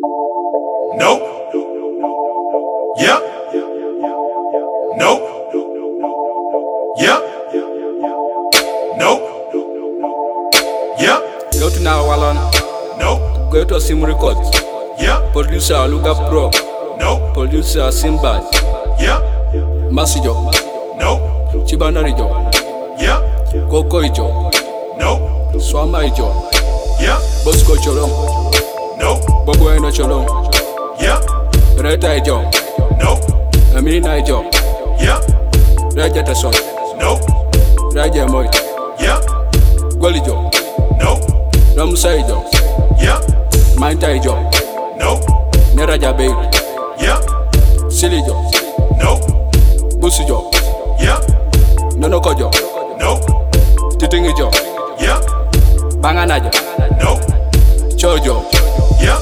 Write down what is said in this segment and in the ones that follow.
Nope. Yep. Nope. Yep. Nope. Yep. Go to now Walon. Nope. Go to Sim Records. Yep. Producer Luga Pro. Nope. Producer Simbad. Yep. Masijo. Nope. Chibanarijo. Yep. Koko Ijo. Nope. Swama Ijo. Yep. Bosco Cholong. Nope. Bobo Eno Cholong. Yep. Reta Ijo. Nope. Amina Ijo. Yep. Raja Tason. Nope. Raja Moy. Yep. Golijo. Nope. Ramsa Ijo. Yep. Mainta Ijo. Nope. Neraja Bay. Yep. Silijo. Nope. Busijo. Yep. Nonokojo. Nope. Titingijo. Yep. Banganajo. Nope. Chojo. Yep.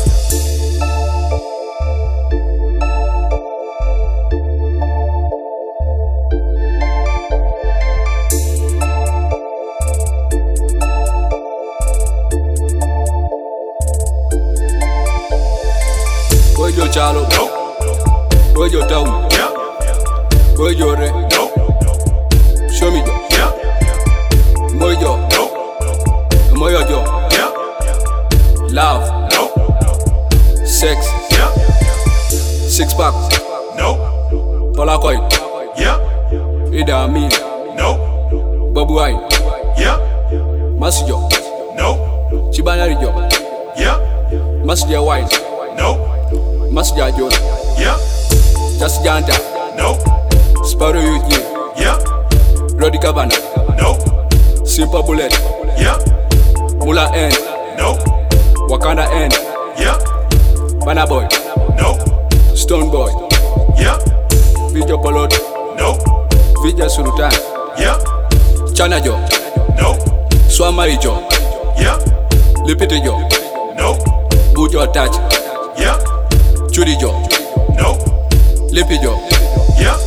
Bojo Chalo. Nope. Bojo Town. Yep. Bojo Re. Nope. Shomijo. Yep. Mojo. Nope. Moyojo. Yep. Love. Nope. Sex. Yep. Six pack. Nope. Polakoy. Yep. Ida Amin. Nope. Bobu Wine. Yep. Masijo. Nope. Chibanarijo. Yep. Masija Wine. Nope. Masija John. Yep. Just Janta. Nope. Sparrow Youth. Yep. Rodi Cabana. Nope. Simple Bullet. Yep. Mula N. Nope. Wakanda N. Yep. Bana Boy. Nope. Stone Boy. Yep. Video Polot. Nope. Video Sultan. Yep. Chanajo. Nope. Swamaijo. Yep. Lipitijo. Nope. Bujo Touch. Yep. Churijo. Nope. Lipijo. Yep.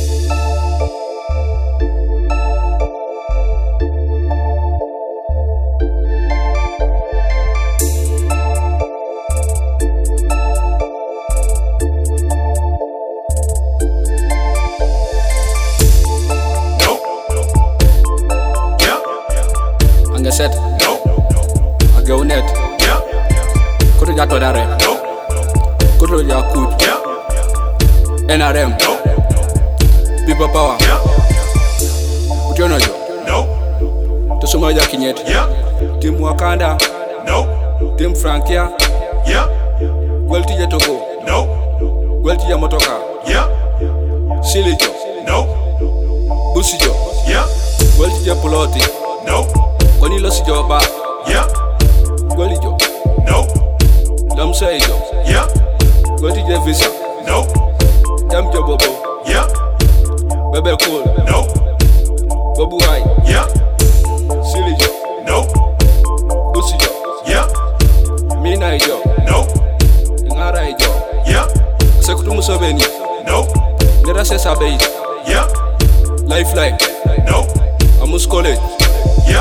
Nope. Yep. Angeset. Nope. Ageunet. Yep. Kutu Jato Dare. Nope. Kutu Jakut. Yep. NRM. Nope. People Power. Yep. Utionojo. Nope. Tusumoja Kinyet. Yep. Team Wakanda. Nope. Team Frankia. Yep. Gweltije Togo. Nope. Gweltije Motoka. Yep. Silijo. Nope. Busijo. Yep. Gweltije Puloti. Nope. Konilo Sijoba. Yep. Gwelijo. Nope. Lamsaijo. Yep. Gweltije Visa. Nope. Jamjo Bobo. Yep. Bebe Cool. Nope. Bobu Wine. Yep. Silijo. Nope. Busijo. Yep. Mina Ijo. Nope. Ngara Ijo. Yep. Sekutu Museveni. Nope. Nera Sesa Beit. Yep. Lifeline. Nope. Amus College. Yep.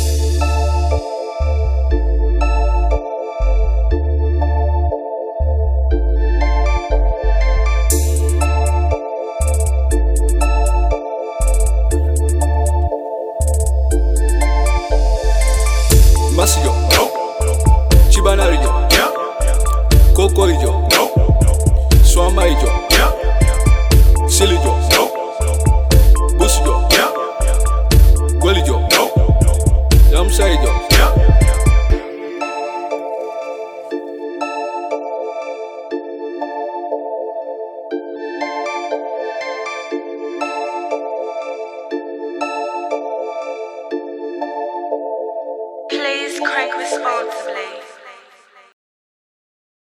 Masijo. Nope. Chibanarijo. Yep. Koko Ijo. Nope. Swama Ijo. Yep. Silijo. Nope. Busijo. Yep. Gwelijo. Nope. Lamsaijo. Yep. Please crank responsibly.